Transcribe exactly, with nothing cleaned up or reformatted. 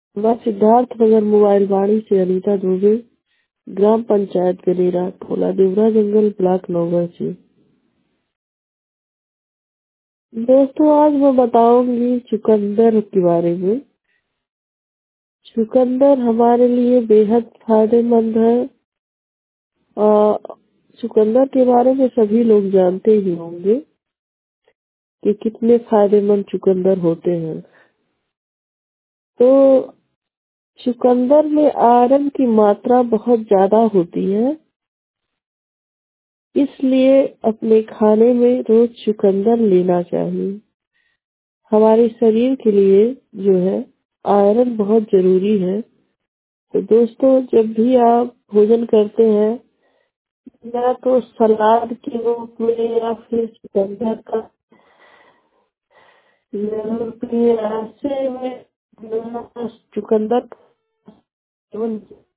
मैं सिद्धार्थ नगर मोबाइल वाणी से अनीता दुबे, ग्राम पंचायत गनेरा, ठोला देवरा जंगल, ब्लॉक नौगढ़ से। दोस्तों, आज मैं बताऊंगी चुकंदर के बारे में। चुकंदर हमारे लिए बेहद फायदेमंद है। आ, चुकंदर के बारे में सभी लोग जानते ही होंगे कि कितने फायदेमंद चुकंदर होते हैं। तो चुकंदर में आयरन की मात्रा बहुत ज्यादा होती है, इसलिए अपने खाने में रोज चुकंदर लेना चाहिए। हमारे शरीर के लिए जो है आयरन बहुत जरूरी है। तो दोस्तों, जब भी आप भोजन करते हैं, या तो सलाद के रूप में या फिर चुकंदर का जरूर पिए। ऐसे में चुकंदर का सेवन